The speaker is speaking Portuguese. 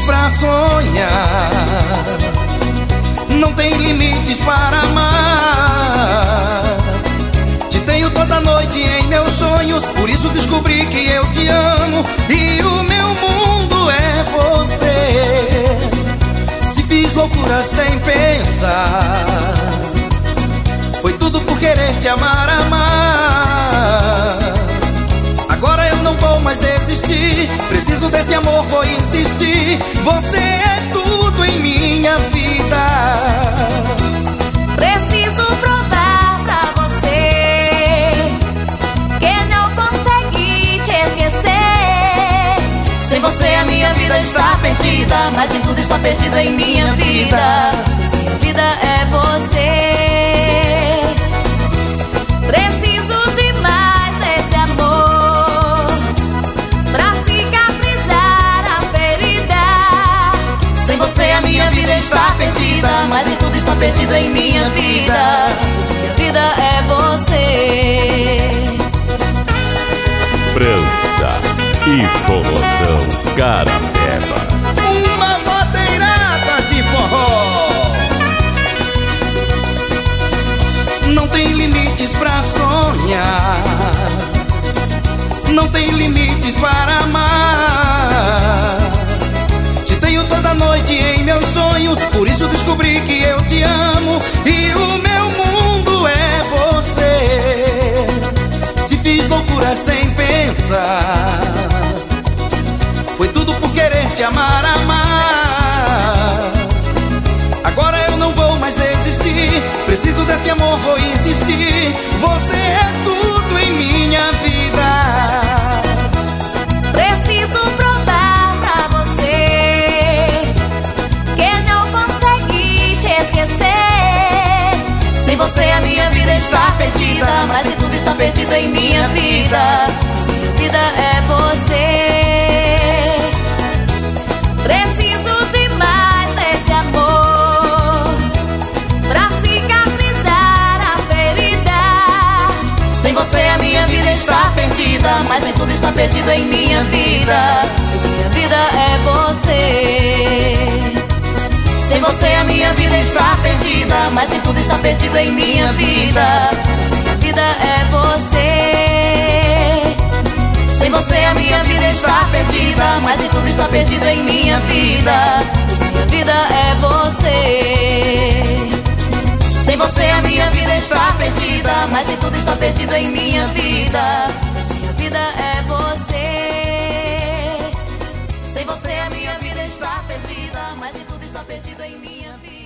pra sonhar, não tem limites para amar. Te tenho toda noite em meus sonhos, por isso descobri que eu te amo e o meu mundo é você. Se fiz loucura sem pensar, foi tudo por querer te amar, amar. Agora eu não vou mais desistir, preciso desse amor, vou insistir. Você é tudo em minha vida. Preciso provar pra você que não consegui te esquecer. Sem você a minha vida está perdida, mas nem tudo está perdido em minha vida. Minha vida é você. Preciso demais desse amor pra cicatrizar a ferida. Sem você a minha vida está perdida, mas nem tudo está perdido em minha vida. Minha vida é você. França e Forrozão Carapeba. Uma madeirada de forró. Não tem limites pra sonhar, não tem limites para amar. Te tenho toda noite em meus sonhos, por isso descobri que eu te amo e o meu mundo é você. Se fiz loucura sem pensar, foi tudo por querer te amar, amar. Agora eu não vou mais desistir, preciso desse amor, vou insistir. Você é tudo em minha vida. Preciso provar pra você que não consegui te esquecer. Sem você a minha vida está perdida, mas nem tudo está perdido em minha vida. Minha vida é você. Preciso demais desse amor pra cicatrizar a ferida. Sem você a minha vida está perdida, mas nem tudo está perdido em minha vida. Minha vida é você. Sem você a minha vida está perdida, mas nem tudo está perdido em minha vida. Minha vida é você. Sem você a minha vida está perdida, mas nem tudo está perdido em minha vida. Minha vida é você. Sem você a minha vida está perdida, mas nem tudo está perdido em minha vida. Minha vida é você. Sem você a minha vida está perdida, mas nem tudo está perdido em minha vida.